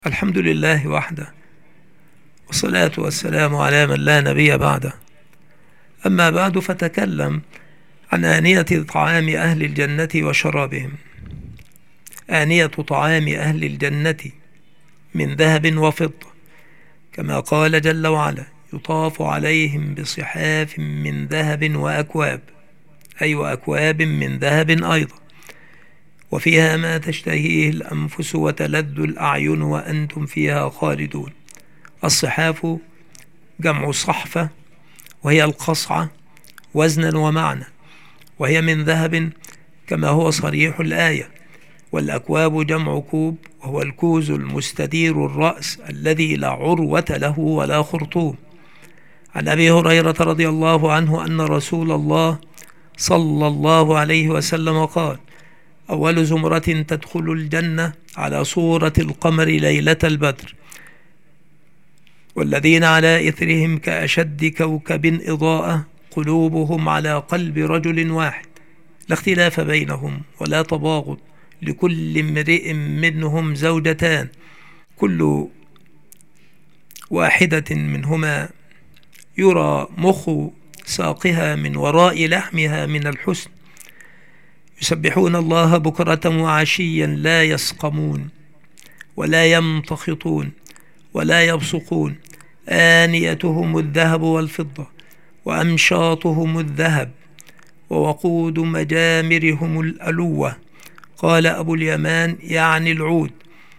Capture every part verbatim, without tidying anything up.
الحمد لله وحده، والصلاة والسلام على من لا نبي بعده. أما بعد، فتكلم عن آنية طعام أهل الجنة وشرابهم. آنية طعام أهل الجنة من ذهب وفضة، كما قال جل وعلا: يطاف عليهم بصحاف من ذهب وأكواب، أي وأكواب من ذهب أيضا، وفيها ما تشتهيه الأنفس وتلذ الأعين وأنتم فيها خالدون. الصحاف جمع صحفة، وهي القصعة وزنا ومعنى، وهي من ذهب كما هو صريح الآية. والأكواب جمع كوب، وهو الكوز المستدير الرأس الذي لا عروة له ولا خرطوم. عن أبي هريرة رضي الله عنه أن رسول الله صلى الله عليه وسلم قال: أول زمرة تدخل الجنة على صورة القمر ليلة البدر، والذين على إثرهم كأشد كوكب إضاءة، قلوبهم على قلب رجل واحد، لا اختلاف بينهم ولا تباغض، لكل امرئ منهم زوجتان، كل واحدة منهما يرى مخ ساقها من وراء لحمها من الحسن. يسبحون الله بكرة وعشيا لا يسقمون ولا يمتخطون ولا يبصقون. آنيتهم الذهب والفضة، وأمشاطهم الذهب، ووقود مجامرهم الألوة. قال أبو اليمان: يعني العود،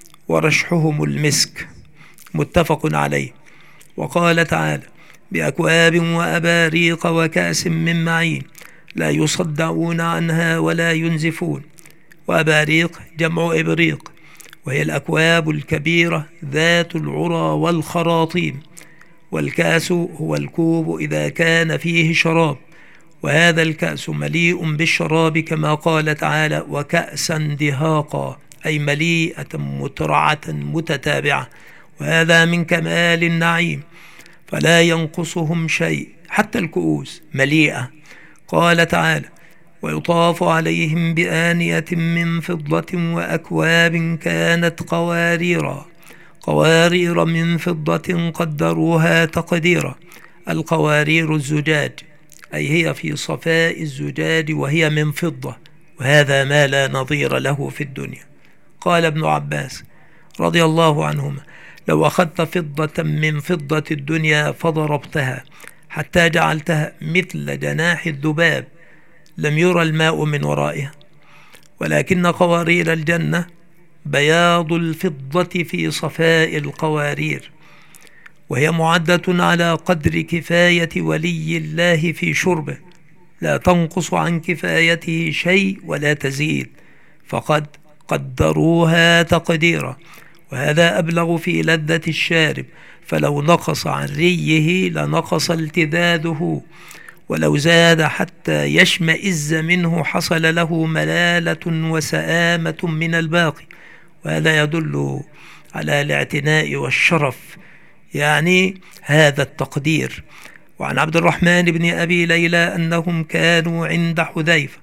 ورشحهم المسك. متفق عليه. وقال تعالى: بأكواب وأباريق وكأس من معين، لا يصدعون عنها ولا ينزفون. وأباريق جمع إبريق، وهي الأكواب الكبيرة ذات العرى والخراطيم. والكأس هو الكوب إذا كان فيه شراب، وهذا الكأس مليء بالشراب، كما قال تعالى: وكأسا دهاقا، أي مليئة مترعة متتابعة. وهذا من كمال النعيم، فلا ينقصهم شيء، حتى الكؤوس مليئة. قال تعالى: ويطاف عليهم بآنية من فضة وأكواب كانت قواريرا، قوارير من فضة قدروها تقديرا. القوارير الزجاج، أي هي في صفاء الزجاج، وهي من فضة، وهذا ما لا نظير له في الدنيا. قال ابن عباس رضي الله عنهما: لو أخذت فضة من فضة الدنيا فضربتها حتى جعلتها مثل جناح الذباب لم يرى الماء من ورائها. ولكن قوارير الجنة بياض الفضة في صفاء القوارير، وهي معدة على قدر كفاية ولي الله في شربه، لا تنقص عن كفايته شيء ولا تزيد، فقد قدروها تقديرا. وهذا أبلغ في لذة الشارب، فلو نقص عن ريه لنقص التذاذه، ولو زاد حتى يشمئز منه حصل له ملالة وسآمة من الباقي. وهذا يدل على الاعتناء والشرف، يعني هذا التقدير. وعن عبد الرحمن بن أبي ليلى أنهم كانوا عند حذيفة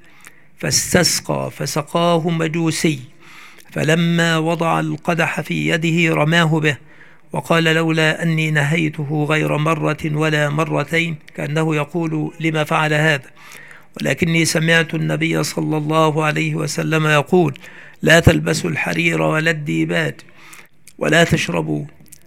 فاستسقى فسقاه مجوسي، فلما وضع القدح في يده رماه به، وقال: لولا أني نهيته غير مرة ولا مرتين، كأنه يقول: لما فعل هذا؟ ولكني سمعت النبي صلى الله عليه وسلم يقول: لا تلبسوا الحرير ولا الديباج، ولا تشربوا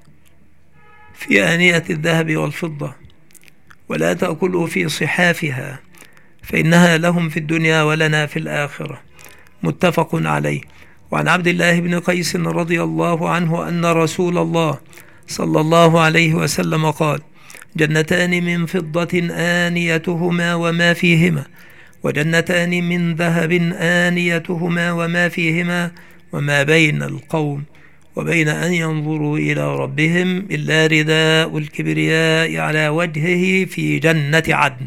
في آنية الذهب والفضة، ولا تأكلوا في صحافها، فإنها لهم في الدنيا ولنا في الآخرة. متفق عليه. وعن عبد الله بن قيس رضي الله عنه أن رسول الله صلى الله عليه وسلم قال: جنتان من فضة آنيتهما وما فيهما، وجنتان من ذهب آنيتهما وما فيهما، وما بين القوم وبين أن ينظروا إلى ربهم إلا رداء الكبرياء على وجهه في جنة عدن.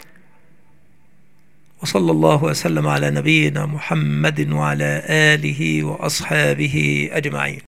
وصلى الله وسلم على نبينا محمد وعلى آله وأصحابه أجمعين.